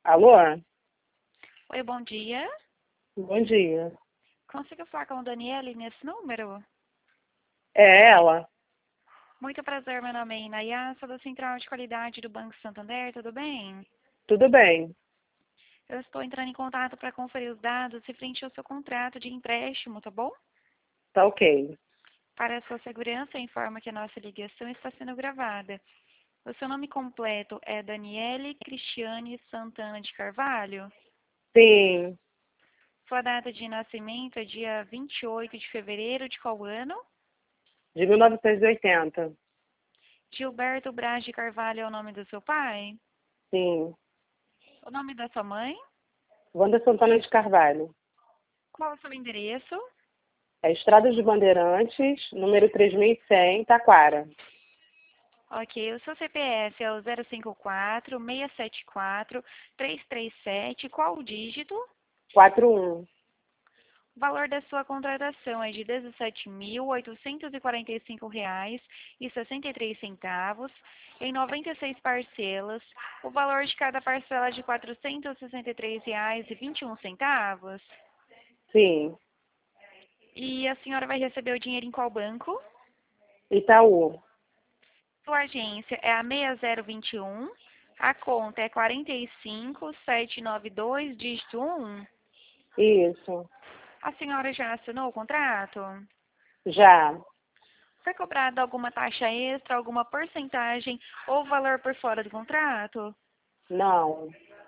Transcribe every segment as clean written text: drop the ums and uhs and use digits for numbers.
Alô? Oi, bom dia. Bom dia. Consigo falar com a Daniele nesse número? É ela? Muito prazer, meu nome é Inaya, sou da Central de Qualidade do Banco Santander, tudo bem? Tudo bem? Eu estou entrando em contato para conferir os dados referente ao seu contrato de empréstimo, tá bom? Tá ok. Para a sua segurança, informa que a nossa ligação está sendo gravada. O seu nome completo é Daniele Cristiane Santana de Carvalho? Sim, Sua data de nascimento é dia 28 de fevereiro de qual ano? de 1980. Gilberto Braz de Carvalho é o nome do seu pai? Sim. O nome da sua mãe? Wanda Santana de Carvalho. Qual é o seu endereço? É Estrada de Bandeirantes, número 3100, Taquara. Ok, o seu CPF é o 054-674-337. Qual o dígito? 41. O valor da sua contratação é de R$ 17.845,63 em 96 parcelas. O valor de cada parcela é de R$ 463,21. Sim. E a senhora vai receber o dinheiro em qual banco? Itaú. Sua agência é a 6021, a conta é 45792, dígito 1. Isso. A senhora já assinou o contrato? Já. Foi cobrada alguma taxa extra, alguma porcentagem ou valor por fora do contrato? Não.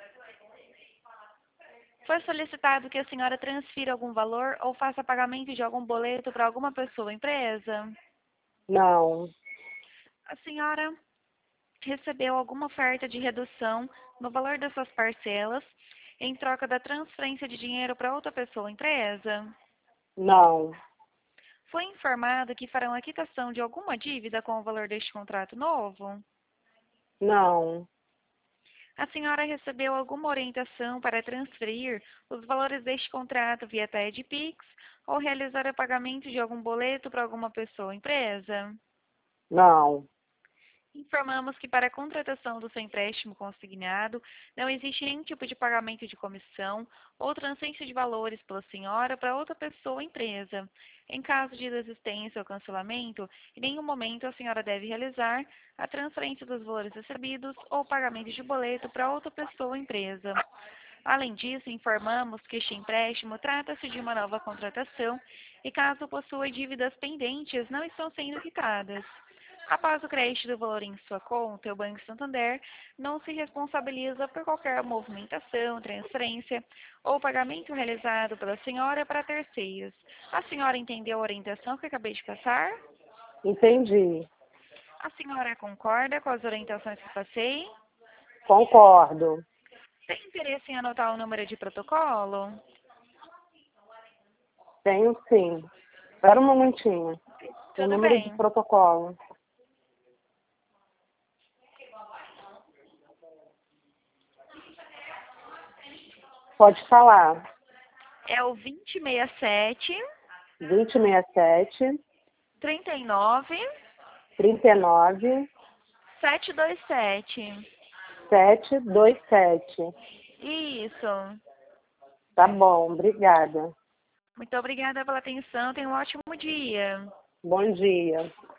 Foi solicitado que a senhora transfira algum valor ou faça pagamento de algum boleto para alguma pessoa ou empresa? Não. A senhora recebeu alguma oferta de redução no valor das suas parcelas em troca da transferência de dinheiro para outra pessoa ou empresa? Não. Foi informado que farão a quitação de alguma dívida com o valor deste contrato novo? Não. A senhora recebeu alguma orientação para transferir os valores deste contrato via TED Pix ou realizar o pagamento de algum boleto para alguma pessoa ou empresa? Não. Informamos que para a contratação do seu empréstimo consignado não existe nenhum tipo de pagamento de comissão ou transferência de valores pela senhora para outra pessoa ou empresa. Em caso de desistência ou cancelamento, em nenhum momento a senhora deve realizar a transferência dos valores recebidos ou pagamento de boleto para outra pessoa ou empresa. Além disso, informamos que este empréstimo trata-se de uma nova contratação e, caso possua dívidas pendentes, não estão sendo quitadas. Após o crédito do valor em sua conta, o Banco Santander não se responsabiliza por qualquer movimentação, transferência ou pagamento realizado pela senhora para terceiros. A senhora entendeu a orientação que acabei de passar? Entendi. A senhora concorda com as orientações que passei? Concordo. Tem interesse em anotar o número de protocolo? Tenho sim. Espera um momentinho. O Tudo número de bem. protocolo. Pode falar. É o 2067 2067 39 39 727. 727. Isso. Tá bom, obrigada. Muito obrigada pela atenção. Tenha um ótimo dia. Bom dia.